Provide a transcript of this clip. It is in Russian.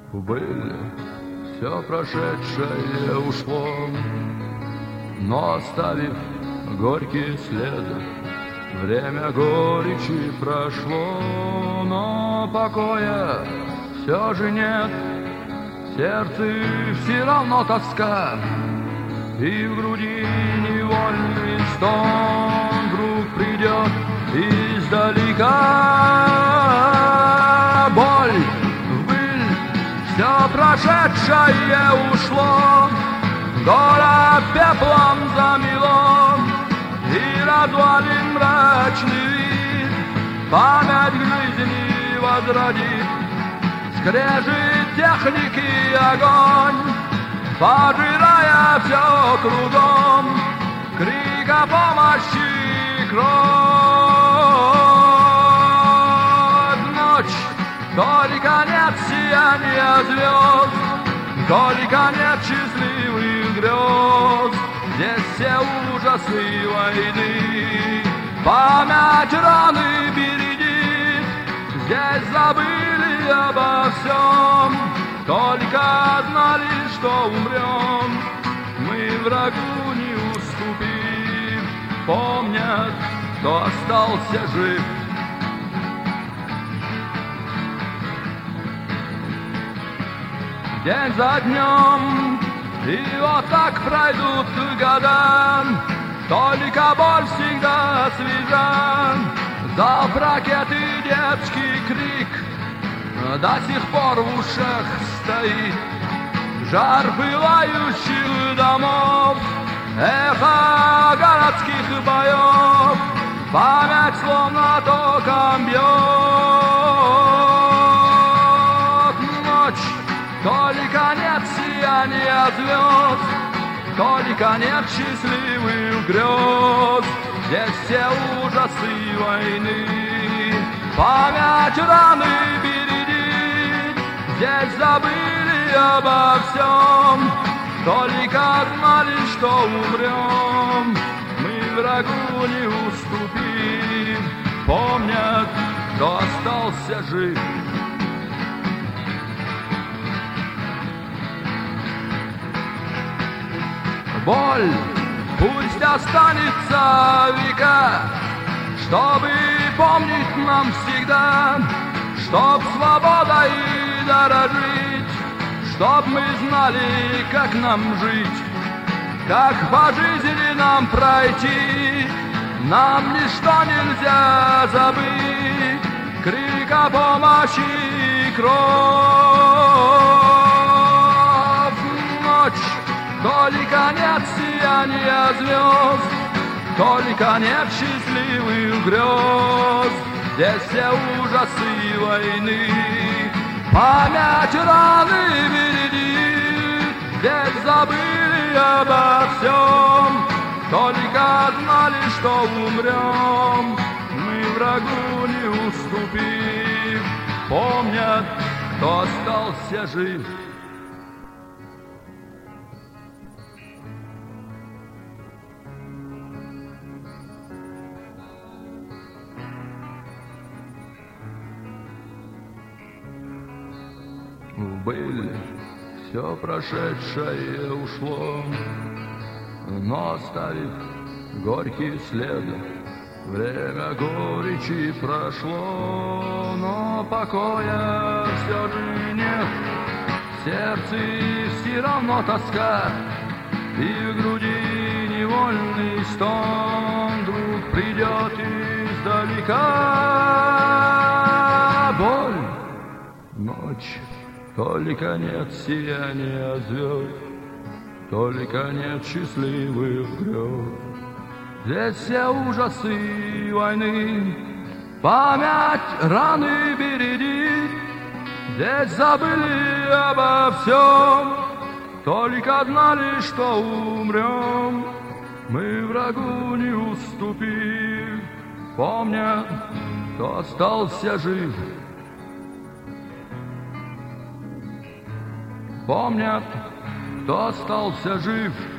Были, все прошедшее ушло, но оставив горький след. Время горечи прошло, но покоя все же нет. В сердце все равно тоска, и в груди невольный стон вдруг придет издалека. Боль, быль, все прошедшее ушло, город пеплом замело, и развалин мрачный вид память жизни возродит. Скрежет техники огонь, пожирая все кругом, крик о помощи, кровь. Ночь, только нет сияния звезд, только нет счастливых грез. Здесь все ужасы войны, память раны бередит. Здесь забыли обо всем, только знали, что умрем. Мы врагу не уступим, помнят, кто остался жив. День за днем, и вот так пройдут года, только боль всегда свежа. Залп ракет и детский крик до сих пор в ушах стоит. Жар пылающих домов, эхо городских боев, память словно током бьет. Ночь, только нет сияния звезд, только нет счастливых грез. Здесь все ужасы войны, память раны бередит. Здесь забыли обо всем, только знали, что умрем. Мы врагу не уступим, помнят, кто остался жив. Боль пусть останется века, чтобы помнить нам всегда, чтоб свободой дорожить, чтоб мы знали, как нам жить, как по жизни нам пройти. Нам ничто нельзя забыть, крик о помощи, кровь. Ночь, только нет сияния звезд, только нет счастливых грез. Здесь все ужасы войны, память раны бередит. Здесь забыли обо всем, только знали, что умрем. Мы врагу не уступим, помнят, кто остался жив. Были, все прошедшее ушло, но оставив горький след. Время горечи прошло, но покоя все же нет. В сердце все равно тоска, и в груди невольный стон вдруг придет издалека. Боль, ночь, только нет сияния звезд, только нет счастливых грез. Здесь все ужасы войны, память раны бередит. Здесь забыли обо всем, только знали, что умрем. Мы врагу не уступим, помнят, кто остался жив. Помнят, кто остался жив.